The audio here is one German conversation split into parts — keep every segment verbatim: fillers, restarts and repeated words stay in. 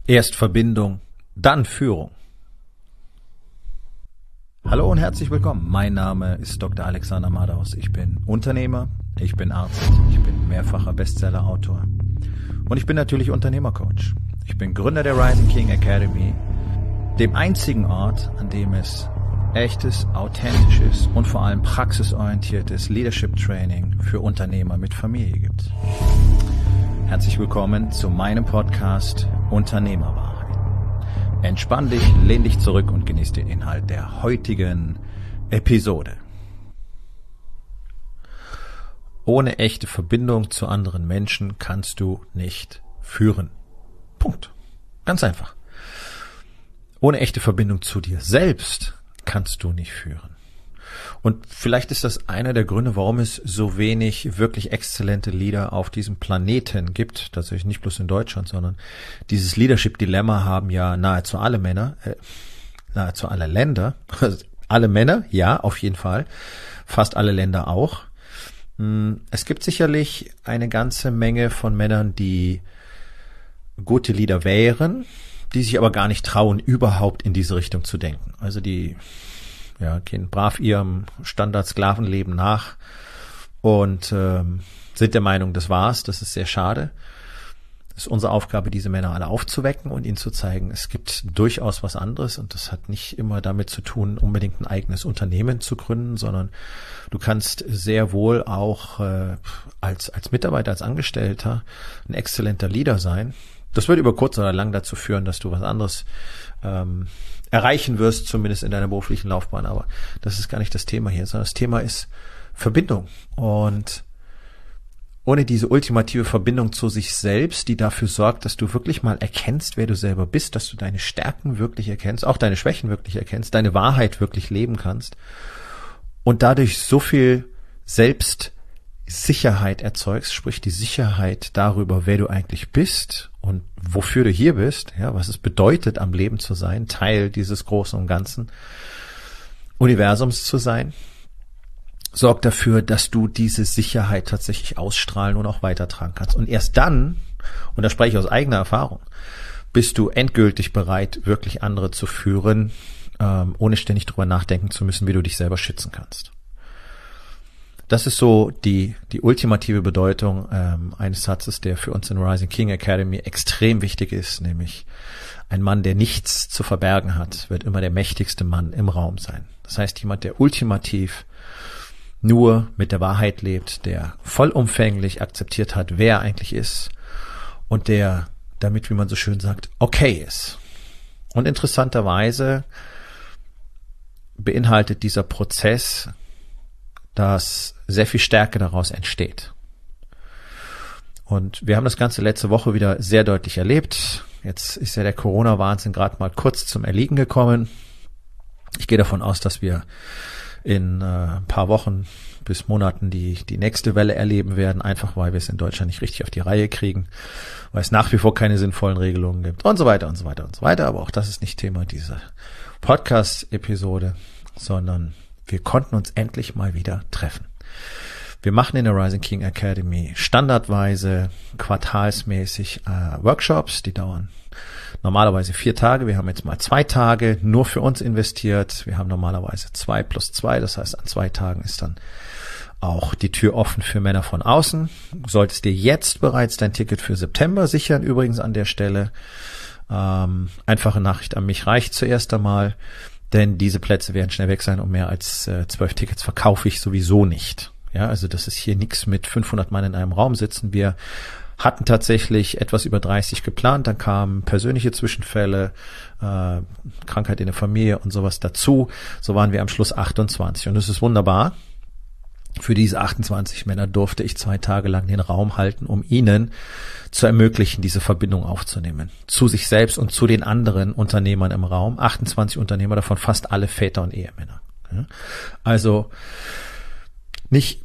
Erst Verbindung, dann Führung. Hallo und herzlich willkommen. Mein Name ist Doktor Alexander Madaus. Ich bin Unternehmer, ich bin Arzt, ich bin mehrfacher Bestseller-Autor und ich bin natürlich Unternehmercoach. Ich bin Gründer der Rising King Academy, dem einzigen Ort, an dem es echtes, authentisches und vor allem praxisorientiertes Leadership Training für Unternehmer mit Familie gibt. Herzlich willkommen zu meinem Podcast Unternehmerwahrheit. Entspann dich, lehn dich zurück und genieß den Inhalt der heutigen Episode. Ohne echte Verbindung zu anderen Menschen kannst du nicht führen. Punkt. Ganz einfach. Ohne echte Verbindung zu dir selbst kannst du nicht führen. Und vielleicht ist das einer der Gründe, warum es so wenig wirklich exzellente Leader auf diesem Planeten gibt. Tatsächlich nicht bloß in Deutschland, sondern dieses Leadership-Dilemma haben ja nahezu alle Männer, äh, nahezu alle Länder. Also alle Männer, ja, auf jeden Fall. Fast alle Länder auch. Es gibt sicherlich eine ganze Menge von Männern, die gute Leader wären, die sich aber gar nicht trauen, überhaupt in diese Richtung zu denken. Also die ja, gehen brav ihrem Standard-Sklavenleben nach und ähm, sind der Meinung, das war's, das ist sehr schade. Es ist unsere Aufgabe, diese Männer alle aufzuwecken und ihnen zu zeigen, es gibt durchaus was anderes und das hat nicht immer damit zu tun, unbedingt ein eigenes Unternehmen zu gründen, sondern du kannst sehr wohl auch äh, als als Mitarbeiter, als Angestellter ein exzellenter Leader sein. Das wird über kurz oder lang dazu führen, dass du was anderes ähm, erreichen wirst, zumindest in deiner beruflichen Laufbahn. Aber das ist gar nicht das Thema hier, sondern das Thema ist Verbindung. Und ohne diese ultimative Verbindung zu sich selbst, die dafür sorgt, dass du wirklich mal erkennst, wer du selber bist, dass du deine Stärken wirklich erkennst, auch deine Schwächen wirklich erkennst, deine Wahrheit wirklich leben kannst und dadurch so viel Selbstsicherheit erzeugst, sprich die Sicherheit darüber, wer du eigentlich bist und wofür du hier bist, ja, was es bedeutet, am Leben zu sein, Teil dieses großen und ganzen Universums zu sein, sorgt dafür, dass du diese Sicherheit tatsächlich ausstrahlen und auch weitertragen kannst. Und erst dann, und da spreche ich aus eigener Erfahrung, bist du endgültig bereit, wirklich andere zu führen, ähm, ohne ständig drüber nachdenken zu müssen, wie du dich selber schützen kannst. Das ist so die die ultimative Bedeutung ähm, eines Satzes, der für uns in Rising King Academy extrem wichtig ist, nämlich ein Mann, der nichts zu verbergen hat, wird immer der mächtigste Mann im Raum sein. Das heißt, jemand, der ultimativ nur mit der Wahrheit lebt, der vollumfänglich akzeptiert hat, wer er eigentlich ist und der damit, wie man so schön sagt, okay ist. Und interessanterweise beinhaltet dieser Prozess, dass sehr viel Stärke daraus entsteht. Und wir haben das Ganze letzte Woche wieder sehr deutlich erlebt. Jetzt ist ja der Corona-Wahnsinn gerade mal kurz zum Erliegen gekommen. Ich gehe davon aus, dass wir in äh, ein paar Wochen bis Monaten die die nächste Welle erleben werden, einfach weil wir es in Deutschland nicht richtig auf die Reihe kriegen, weil es nach wie vor keine sinnvollen Regelungen gibt und so weiter und so weiter und so weiter. Aber auch das ist nicht Thema dieser Podcast-Episode, sondern wir konnten uns endlich mal wieder treffen. Wir machen in der Rising King Academy standardweise, quartalsmäßig äh, Workshops, die dauern normalerweise vier Tage. Wir haben jetzt mal zwei Tage nur für uns investiert. Wir haben normalerweise zwei plus zwei, das heißt an zwei Tagen ist dann auch die Tür offen für Männer von außen. Du solltest dir jetzt bereits dein Ticket für September sichern, übrigens an der Stelle. Ähm, einfache Nachricht an mich reicht zuerst einmal. Denn diese Plätze werden schnell weg sein und mehr als äh, zwölf Tickets verkaufe ich sowieso nicht. Ja, also das ist hier nichts mit fünfhundert Mann in einem Raum sitzen. Wir hatten tatsächlich etwas über dreißig geplant, dann kamen persönliche Zwischenfälle, äh, Krankheit in der Familie und sowas dazu. So waren wir am Schluss achtundzwanzig und das ist wunderbar. Für diese achtundzwanzig Männer durfte ich zwei Tage lang den Raum halten, um ihnen zu ermöglichen, diese Verbindung aufzunehmen. Zu sich selbst und zu den anderen Unternehmern im Raum. achtundzwanzig Unternehmer, davon fast alle Väter und Ehemänner. Ja? Also nicht,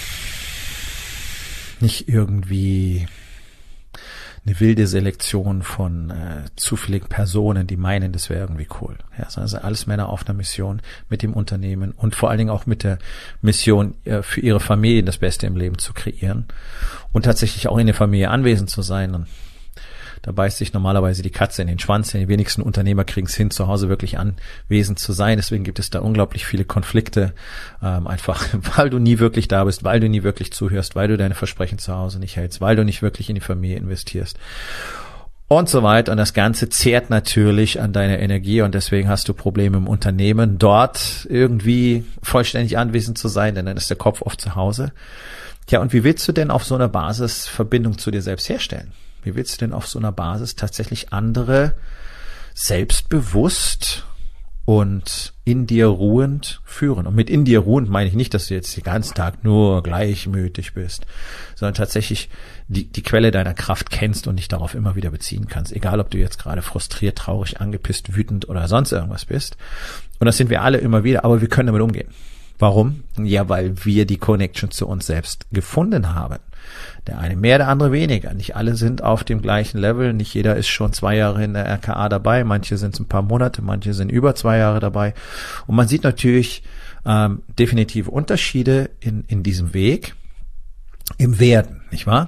nicht irgendwie eine wilde Selektion von äh, zufälligen Personen, die meinen, das wäre irgendwie cool. Ja, sondern sind alles Männer auf einer Mission mit dem Unternehmen und vor allen Dingen auch mit der Mission, äh, für ihre Familien das Beste im Leben zu kreieren und tatsächlich auch in der Familie anwesend zu sein. Und Da beißt sich normalerweise die Katze in den Schwanz. Die wenigsten Unternehmer kriegen es hin, zu Hause wirklich anwesend zu sein. Deswegen gibt es da unglaublich viele Konflikte. Ähm, einfach, weil du nie wirklich da bist, weil du nie wirklich zuhörst, weil du deine Versprechen zu Hause nicht hältst, weil du nicht wirklich in die Familie investierst. Und so weiter. Und das Ganze zehrt natürlich an deiner Energie und deswegen hast du Probleme im Unternehmen, dort irgendwie vollständig anwesend zu sein, denn dann ist der Kopf oft zu Hause. Tja, und wie willst du denn auf so einer Basis Verbindung zu dir selbst herstellen? Wie willst du denn auf so einer Basis tatsächlich andere selbstbewusst und in dir ruhend führen? Und mit in dir ruhend meine ich nicht, dass du jetzt den ganzen Tag nur gleichmütig bist, sondern tatsächlich die, die Quelle deiner Kraft kennst und dich darauf immer wieder beziehen kannst. Egal, ob du jetzt gerade frustriert, traurig, angepisst, wütend oder sonst irgendwas bist. Und das sind wir alle immer wieder, aber wir können damit umgehen. Warum? Ja, weil wir die Connection zu uns selbst gefunden haben. Der eine mehr, der andere weniger. Nicht alle sind auf dem gleichen Level. Nicht jeder ist schon zwei Jahre in der R K A dabei. Manche sind ein paar Monate, manche sind über zwei Jahre dabei. Und man sieht natürlich ähm, definitive Unterschiede in, in diesem Weg, im Werden, nicht wahr?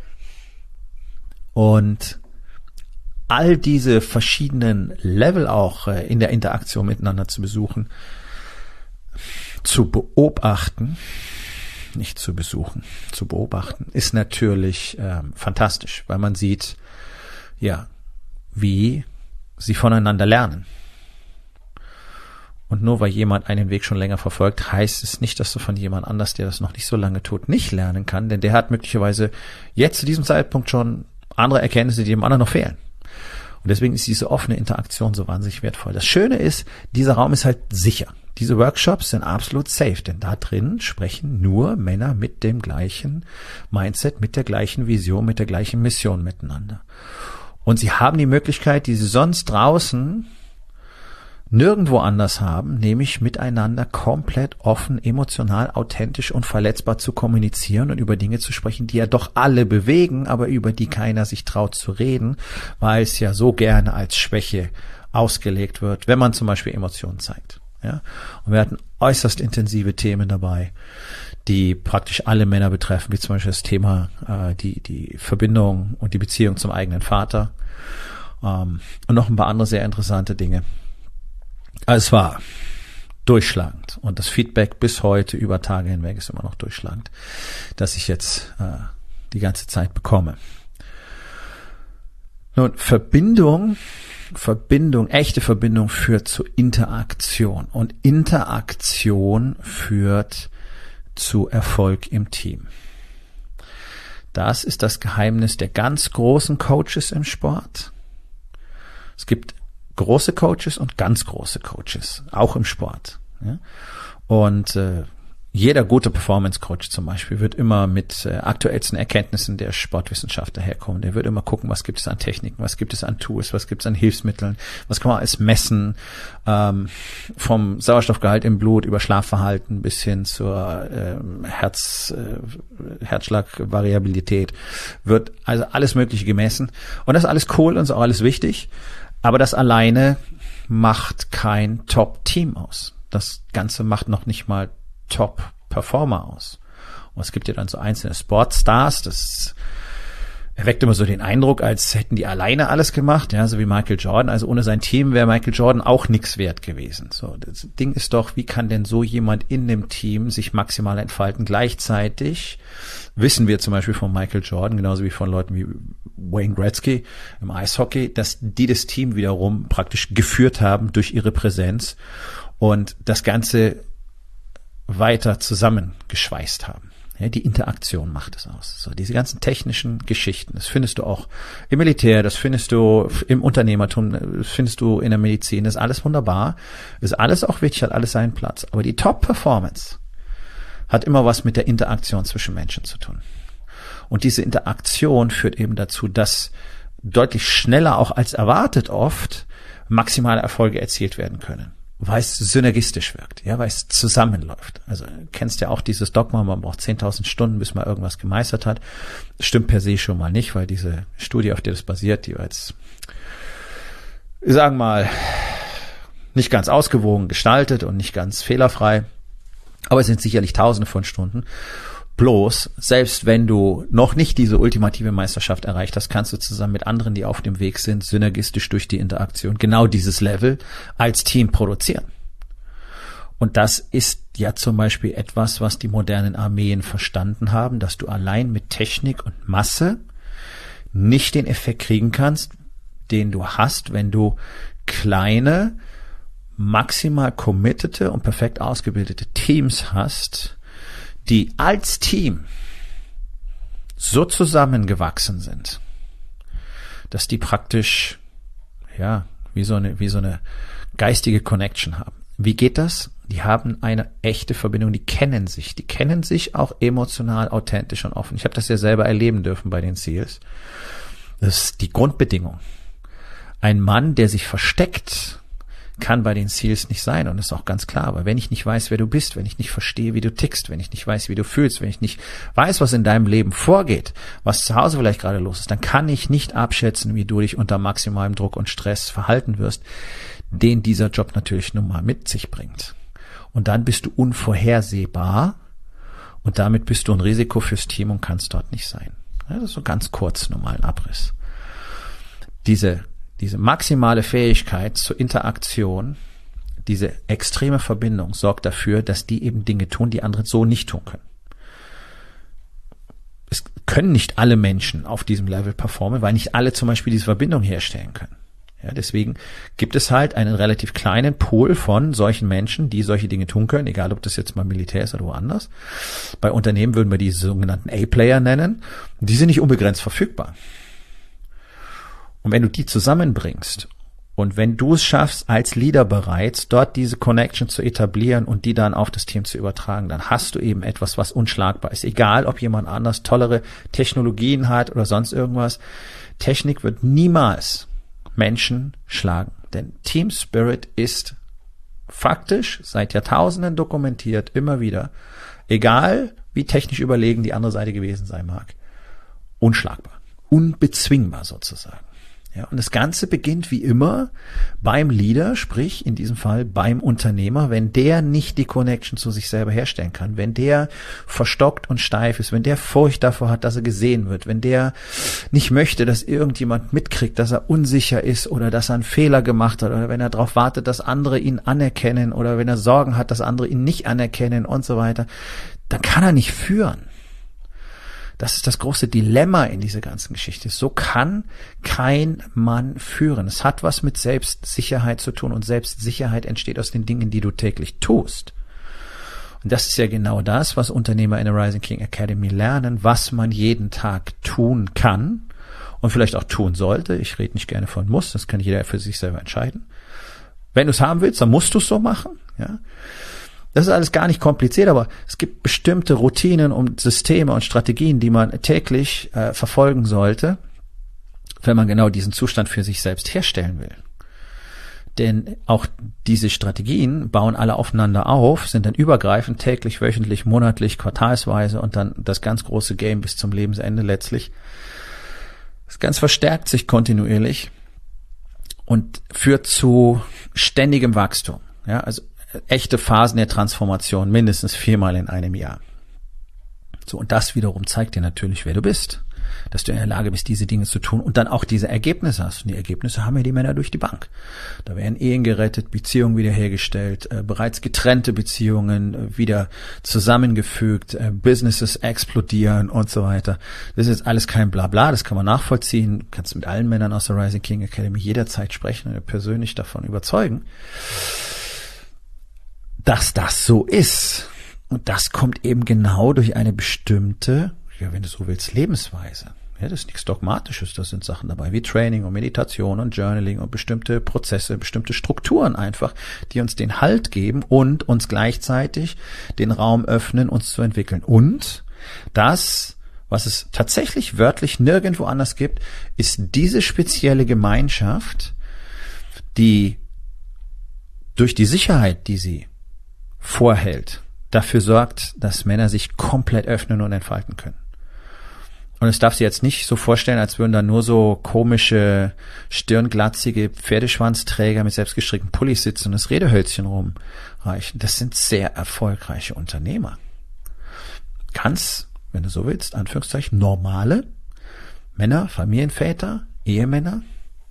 Und all diese verschiedenen Level auch äh, in der Interaktion miteinander zu besuchen, zu beobachten, nicht zu besuchen, zu beobachten, ist natürlich ähm, fantastisch, weil man sieht, ja, wie sie voneinander lernen. Und nur weil jemand einen Weg schon länger verfolgt, heißt es nicht, dass du von jemand anders, der das noch nicht so lange tut, nicht lernen kann, denn der hat möglicherweise jetzt zu diesem Zeitpunkt schon andere Erkenntnisse, die dem anderen noch fehlen. Und deswegen ist diese offene Interaktion so wahnsinnig wertvoll. Das Schöne ist, dieser Raum ist halt sicher. Diese Workshops sind absolut safe, denn da drin sprechen nur Männer mit dem gleichen Mindset, mit der gleichen Vision, mit der gleichen Mission miteinander. Und sie haben die Möglichkeit, die sie sonst draußen nirgendwo anders haben, nämlich miteinander komplett offen, emotional, authentisch und verletzbar zu kommunizieren und über Dinge zu sprechen, die ja doch alle bewegen, aber über die keiner sich traut zu reden, weil es ja so gerne als Schwäche ausgelegt wird, wenn man zum Beispiel Emotionen zeigt. Ja? Und wir hatten äußerst intensive Themen dabei, die praktisch alle Männer betreffen, wie zum Beispiel das Thema äh, die die Verbindung und die Beziehung zum eigenen Vater ähm, und noch ein paar andere sehr interessante Dinge. Also es war durchschlagend und das Feedback bis heute über Tage hinweg ist immer noch durchschlagend, dass ich jetzt äh, die ganze Zeit bekomme. Nun, Verbindung, Verbindung, echte Verbindung führt zu Interaktion und Interaktion führt zu Erfolg im Team. Das ist das Geheimnis der ganz großen Coaches im Sport. Es gibt große Coaches und ganz große Coaches, auch im Sport. Ja? Und äh, jeder gute Performance-Coach zum Beispiel wird immer mit äh, aktuellsten Erkenntnissen der Sportwissenschaft daherkommen. Der wird immer gucken, was gibt es an Techniken, was gibt es an Tools, was gibt es an Hilfsmitteln, was kann man alles messen, ähm, vom Sauerstoffgehalt im Blut über Schlafverhalten bis hin zur äh, Herz, äh, Herzschlagvariabilität wird also alles Mögliche gemessen. Und das ist alles cool und ist auch alles wichtig. Aber das alleine macht kein Top-Team aus. Das Ganze macht noch nicht mal Top-Performer aus. Und es gibt ja dann so einzelne Sportstars, das erweckt immer so den Eindruck, als hätten die alleine alles gemacht, ja, so wie Michael Jordan. Also ohne sein Team wäre Michael Jordan auch nichts wert gewesen. So, das Ding ist doch, wie kann denn so jemand in dem Team sich maximal entfalten? Gleichzeitig wissen wir zum Beispiel von Michael Jordan, genauso wie von Leuten wie Wayne Gretzky im Eishockey, dass die das Team wiederum praktisch geführt haben durch ihre Präsenz und das Ganze weiter zusammengeschweißt haben. Ja, die Interaktion macht es aus. So, diese ganzen technischen Geschichten, das findest du auch im Militär, das findest du im Unternehmertum, das findest du in der Medizin, das ist alles wunderbar, ist alles auch wichtig, hat alles seinen Platz. Aber die Top-Performance hat immer was mit der Interaktion zwischen Menschen zu tun. Und diese Interaktion führt eben dazu, dass deutlich schneller auch als erwartet oft maximale Erfolge erzielt werden können. Weil es synergistisch wirkt, ja, weil es zusammenläuft. Also kennst ja auch dieses Dogma, man braucht zehntausend Stunden, bis man irgendwas gemeistert hat. Das stimmt per se schon mal nicht, weil diese Studie, auf der das basiert, die war jetzt, sagen wir mal, nicht ganz ausgewogen gestaltet und nicht ganz fehlerfrei. Aber es sind sicherlich Tausende von Stunden. bloß, selbst wenn du noch nicht diese ultimative Meisterschaft erreicht hast, kannst du zusammen mit anderen, die auf dem Weg sind, synergistisch durch die Interaktion genau dieses Level als Team produzieren. Und das ist ja zum Beispiel etwas, was die modernen Armeen verstanden haben, dass du allein mit Technik und Masse nicht den Effekt kriegen kannst, den du hast, wenn du kleine, maximal committete und perfekt ausgebildete Teams hast, die als Team so zusammengewachsen sind, dass die praktisch, ja, wie so eine, wie so eine geistige Connection haben. Wie geht das? Die haben eine echte Verbindung, die kennen sich, die kennen sich auch emotional, authentisch und offen. Ich habe das ja selber erleben dürfen bei den SEALs. Das ist die Grundbedingung. Ein Mann, der sich versteckt, kann bei den SEALs nicht sein, und das ist auch ganz klar. Aber wenn ich nicht weiß, wer du bist, wenn ich nicht verstehe, wie du tickst, wenn ich nicht weiß, wie du fühlst, wenn ich nicht weiß, was in deinem Leben vorgeht, was zu Hause vielleicht gerade los ist, dann kann ich nicht abschätzen, wie du dich unter maximalem Druck und Stress verhalten wirst, den dieser Job natürlich nun mal mit sich bringt. Und dann bist du unvorhersehbar und damit bist du ein Risiko fürs Team und kannst dort nicht sein. Ja, das ist so ganz kurz normalen Abriss. Diese Diese maximale Fähigkeit zur Interaktion, diese extreme Verbindung sorgt dafür, dass die eben Dinge tun, die andere so nicht tun können. Es können nicht alle Menschen auf diesem Level performen, weil nicht alle zum Beispiel diese Verbindung herstellen können. Ja, deswegen gibt es halt einen relativ kleinen Pool von solchen Menschen, die solche Dinge tun können, egal ob das jetzt mal Militär ist oder woanders. Bei Unternehmen würden wir die sogenannten A-Player nennen. Die sind nicht unbegrenzt verfügbar. Und wenn du die zusammenbringst und wenn du es schaffst, als Leader bereits dort diese Connection zu etablieren und die dann auf das Team zu übertragen, dann hast du eben etwas, was unschlagbar ist. Egal, ob jemand anders tollere Technologien hat oder sonst irgendwas. Technik wird niemals Menschen schlagen. Denn Team Spirit ist faktisch seit Jahrtausenden dokumentiert, immer wieder, egal wie technisch überlegen die andere Seite gewesen sein mag, unschlagbar, unbezwingbar sozusagen. Ja, und das Ganze beginnt wie immer beim Leader, sprich in diesem Fall beim Unternehmer, wenn der nicht die Connection zu sich selber herstellen kann, wenn der verstockt und steif ist, wenn der Furcht davor hat, dass er gesehen wird, wenn der nicht möchte, dass irgendjemand mitkriegt, dass er unsicher ist oder dass er einen Fehler gemacht hat oder wenn er darauf wartet, dass andere ihn anerkennen oder wenn er Sorgen hat, dass andere ihn nicht anerkennen und so weiter, dann kann er nicht führen. Das ist das große Dilemma in dieser ganzen Geschichte. So kann kein Mann führen. Es hat was mit Selbstsicherheit zu tun und Selbstsicherheit entsteht aus den Dingen, die du täglich tust. Und das ist ja genau das, was Unternehmer in der Rising King Academy lernen, was man jeden Tag tun kann und vielleicht auch tun sollte. Ich rede nicht gerne von muss, das kann jeder für sich selber entscheiden. Wenn du es haben willst, dann musst du es so machen, ja. Das ist alles gar nicht kompliziert, aber es gibt bestimmte Routinen und Systeme und Strategien, die man täglich äh, verfolgen sollte, wenn man genau diesen Zustand für sich selbst herstellen will. Denn auch diese Strategien bauen alle aufeinander auf, sind dann übergreifend täglich, wöchentlich, monatlich, quartalsweise und dann das ganz große Game bis zum Lebensende letztlich. Das Ganze verstärkt sich kontinuierlich und führt zu ständigem Wachstum. Ja, also echte Phasen der Transformation, mindestens viermal in einem Jahr. So, und das wiederum zeigt dir natürlich, wer du bist. Dass du in der Lage bist, diese Dinge zu tun und dann auch diese Ergebnisse hast. Und die Ergebnisse haben ja die Männer durch die Bank. Da werden Ehen gerettet, Beziehungen wiederhergestellt, äh, bereits getrennte Beziehungen äh, wieder zusammengefügt, äh, Businesses explodieren und so weiter. Das ist jetzt alles kein Blabla, das kann man nachvollziehen. Du kannst mit allen Männern aus der Rising King Academy jederzeit sprechen und persönlich davon überzeugen, dass das so ist. Und das kommt eben genau durch eine bestimmte, ja, wenn du so willst, Lebensweise. Ja, das ist nichts Dogmatisches, das sind Sachen dabei wie Training und Meditation und Journaling und bestimmte Prozesse, bestimmte Strukturen einfach, die uns den Halt geben und uns gleichzeitig den Raum öffnen, uns zu entwickeln. Und das, was es tatsächlich wörtlich nirgendwo anders gibt, ist diese spezielle Gemeinschaft, die durch die Sicherheit, die sie vorhält, dafür sorgt, dass Männer sich komplett öffnen und entfalten können. Und es darf sich jetzt nicht so vorstellen, als würden da nur so komische, stirnglatzige Pferdeschwanzträger mit selbstgestrickten Pullis sitzen und das Redehölzchen rumreichen. Das sind sehr erfolgreiche Unternehmer. Ganz wenn du so willst, Anführungszeichen, normale Männer, Familienväter, Ehemänner,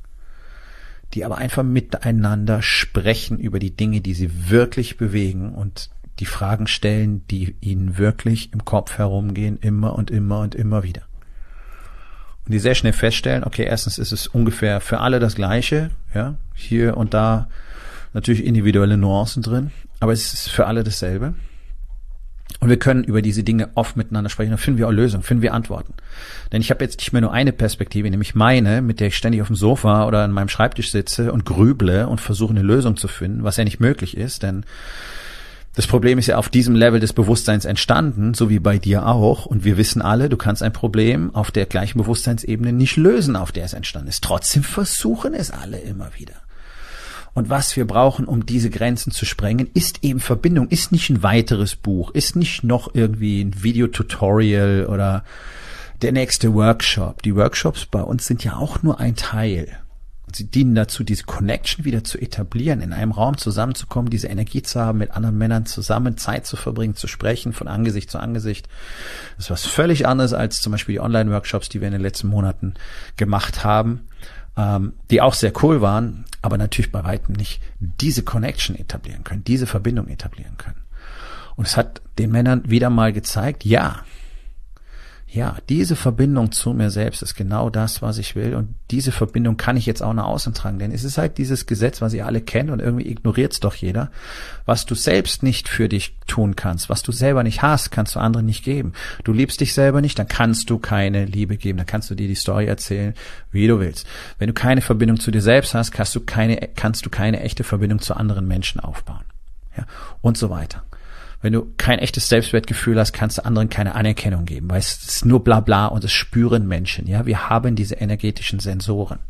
die aber einfach miteinander sprechen über die Dinge, die sie wirklich bewegen und die Fragen stellen, die ihnen wirklich im Kopf herumgehen, immer und immer und immer wieder. Und die sehr schnell feststellen, okay, erstens ist es ungefähr für alle das Gleiche, ja, hier und da natürlich individuelle Nuancen drin, aber es ist für alle dasselbe. Und wir können über diese Dinge oft miteinander sprechen. Dann finden wir auch Lösungen, finden wir Antworten. Denn ich habe jetzt nicht mehr nur eine Perspektive, nämlich meine, mit der ich ständig auf dem Sofa oder an meinem Schreibtisch sitze und grüble und versuche eine Lösung zu finden, was ja nicht möglich ist. Denn das Problem ist ja auf diesem Level des Bewusstseins entstanden, so wie bei dir auch. Und wir wissen alle, du kannst ein Problem auf der gleichen Bewusstseinsebene nicht lösen, auf der es entstanden ist. Trotzdem versuchen es alle immer wieder. Und was wir brauchen, um diese Grenzen zu sprengen, ist eben Verbindung, ist nicht ein weiteres Buch, ist nicht noch irgendwie ein Videotutorial oder der nächste Workshop. Die Workshops bei uns sind ja auch nur ein Teil. Sie dienen dazu, diese Connection wieder zu etablieren, in einem Raum zusammenzukommen, diese Energie zu haben, mit anderen Männern zusammen Zeit zu verbringen, zu sprechen, von Angesicht zu Angesicht. Das ist was völlig anderes als zum Beispiel die Online-Workshops, die wir in den letzten Monaten gemacht haben, ähm, die auch sehr cool waren, aber natürlich bei weitem nicht diese Connection etablieren können, diese Verbindung etablieren können. Und es hat den Männern wieder mal gezeigt, ja, ja, diese Verbindung zu mir selbst ist genau das, was ich will. Und diese Verbindung kann ich jetzt auch nach außen tragen. Denn es ist halt dieses Gesetz, was ihr alle kennt und irgendwie ignoriert es doch jeder. Was du selbst nicht für dich tun kannst, was du selber nicht hast, kannst du anderen nicht geben. Du liebst dich selber nicht, dann kannst du keine Liebe geben. Dann kannst du dir die Story erzählen, wie du willst. Wenn du keine Verbindung zu dir selbst hast, kannst du keine, kannst du keine echte Verbindung zu anderen Menschen aufbauen. Ja, und so weiter. Wenn du kein echtes Selbstwertgefühl hast, kannst du anderen keine Anerkennung geben, weil es ist nur bla bla und es spüren Menschen. Ja, wir haben diese energetischen Sensoren.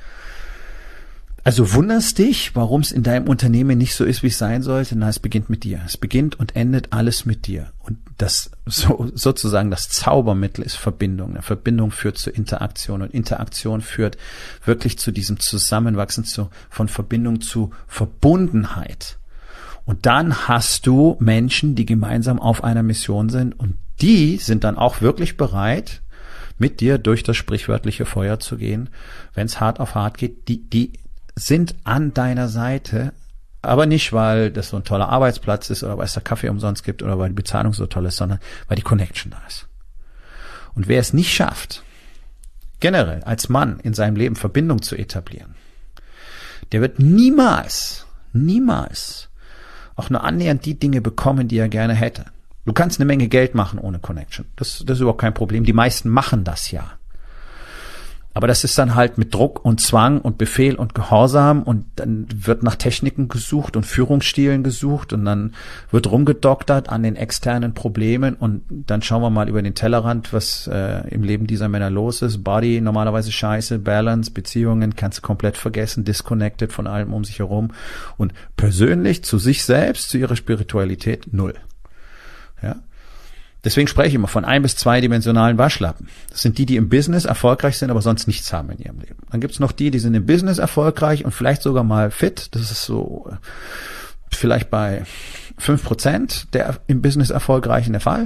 Also wunderst dich, warum es in deinem Unternehmen nicht so ist, wie es sein sollte? Na, es beginnt mit dir. Es beginnt und endet alles mit dir. Und das so, sozusagen das Zaubermittel ist Verbindung. Eine Verbindung führt zur Interaktion und Interaktion führt wirklich zu diesem Zusammenwachsen zu, von Verbindung zu Verbundenheit. Und dann hast du Menschen, die gemeinsam auf einer Mission sind und die sind dann auch wirklich bereit, mit dir durch das sprichwörtliche Feuer zu gehen, wenn es hart auf hart geht. Die, die sind an deiner Seite, aber nicht, weil das so ein toller Arbeitsplatz ist oder weil es da Kaffee umsonst gibt oder weil die Bezahlung so toll ist, sondern weil die Connection da ist. Und wer es nicht schafft, generell als Mann in seinem Leben Verbindung zu etablieren, der wird niemals, niemals auch nur annähernd die Dinge bekommen, die er gerne hätte. Du kannst eine Menge Geld machen ohne Connection. Das, das ist überhaupt kein Problem. Die meisten machen das ja. Aber das ist dann halt mit Druck und Zwang und Befehl und Gehorsam und dann wird nach Techniken gesucht und Führungsstilen gesucht und dann wird rumgedoktert an den externen Problemen und dann schauen wir mal über den Tellerrand, was äh, im Leben dieser Männer los ist. Body normalerweise scheiße, Balance, Beziehungen kannst du komplett vergessen, disconnected von allem um sich herum und persönlich zu sich selbst, zu ihrer Spiritualität null. Ja. Deswegen spreche ich immer von ein- bis zweidimensionalen Waschlappen. Das sind die, die im Business erfolgreich sind, aber sonst nichts haben in ihrem Leben. Dann gibt's noch die, die sind im Business erfolgreich und vielleicht sogar mal fit. Das ist so vielleicht bei fünf Prozent der im Business Erfolgreichen der Fall.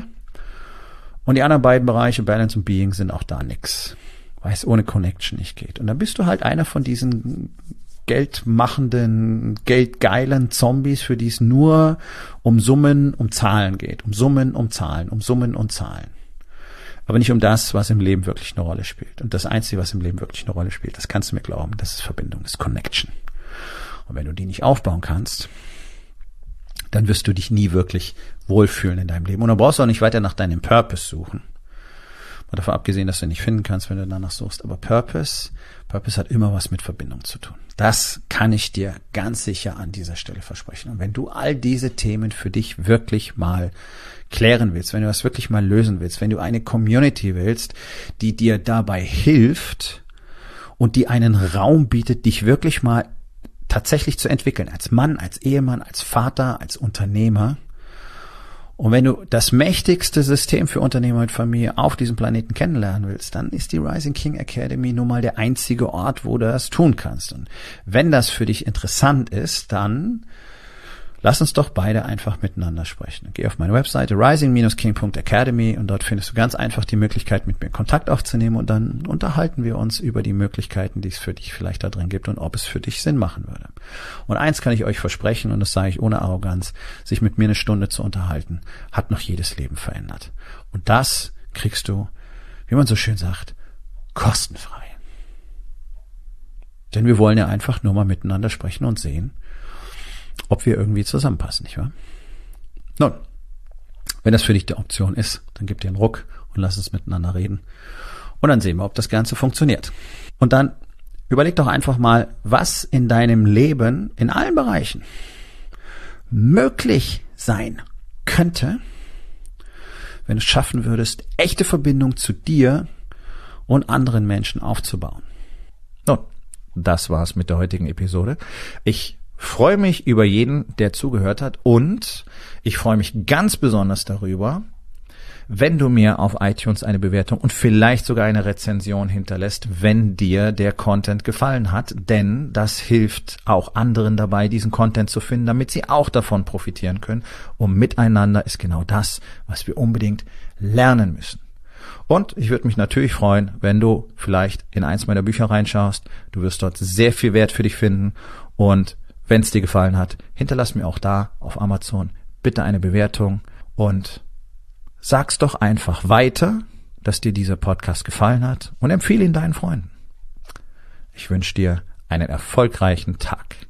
Und die anderen beiden Bereiche, Balance und Being, sind auch da nix, weil es ohne Connection nicht geht. Und dann bist du halt einer von diesen geldmachenden, geldgeilen Zombies, für die es nur um Summen, um Zahlen geht. Um Summen, um Zahlen, um Summen und Zahlen. Aber nicht um das, was im Leben wirklich eine Rolle spielt. Und das Einzige, was im Leben wirklich eine Rolle spielt, das kannst du mir glauben, das ist Verbindung, das ist Connection. Und wenn du die nicht aufbauen kannst, dann wirst du dich nie wirklich wohlfühlen in deinem Leben. Und dann brauchst du auch nicht weiter nach deinem Purpose suchen. Mal davon abgesehen, dass du ihn nicht finden kannst, wenn du danach suchst. Aber Purpose, Purpose hat immer was mit Verbindung zu tun. Das kann ich dir ganz sicher an dieser Stelle versprechen. Und wenn du all diese Themen für dich wirklich mal klären willst, wenn du das wirklich mal lösen willst, wenn du eine Community willst, die dir dabei hilft und die einen Raum bietet, dich wirklich mal tatsächlich zu entwickeln, als Mann, als Ehemann, als Vater, als Unternehmer. Und wenn du das mächtigste System für Unternehmer und Familie auf diesem Planeten kennenlernen willst, dann ist die Rising King Academy nun mal der einzige Ort, wo du das tun kannst. Und wenn das für dich interessant ist, dann Lass uns doch beide einfach miteinander sprechen. Geh auf meine Webseite rising dash king dot academy und dort findest du ganz einfach die Möglichkeit, mit mir Kontakt aufzunehmen und dann unterhalten wir uns über die Möglichkeiten, die es für dich vielleicht da drin gibt und ob es für dich Sinn machen würde. Und eins kann ich euch versprechen, und das sage ich ohne Arroganz, sich mit mir eine Stunde zu unterhalten, hat noch jedes Leben verändert. Und das kriegst du, wie man so schön sagt, kostenfrei. Denn wir wollen ja einfach nur mal miteinander sprechen und sehen, ob wir irgendwie zusammenpassen, nicht wahr? Nun, wenn das für dich die Option ist, dann gib dir einen Ruck und lass uns miteinander reden. Und dann sehen wir, ob das Ganze funktioniert. Und dann überleg doch einfach mal, was in deinem Leben, in allen Bereichen, möglich sein könnte, wenn du es schaffen würdest, echte Verbindung zu dir und anderen Menschen aufzubauen. Nun, das war's mit der heutigen Episode. Ich freue mich über jeden, der zugehört hat, und ich freue mich ganz besonders darüber, wenn du mir auf iTunes eine Bewertung und vielleicht sogar eine Rezension hinterlässt, wenn dir der Content gefallen hat, denn das hilft auch anderen dabei, diesen Content zu finden, damit sie auch davon profitieren können. Und miteinander ist genau das, was wir unbedingt lernen müssen. Und ich würde mich natürlich freuen, wenn du vielleicht in eins meiner Bücher reinschaust. Du wirst dort sehr viel Wert für dich finden. Und wenn es dir gefallen hat, hinterlass mir auch da auf Amazon bitte eine Bewertung und sag's doch einfach weiter, dass dir dieser Podcast gefallen hat, und empfehle ihn deinen Freunden. Ich wünsche dir einen erfolgreichen Tag.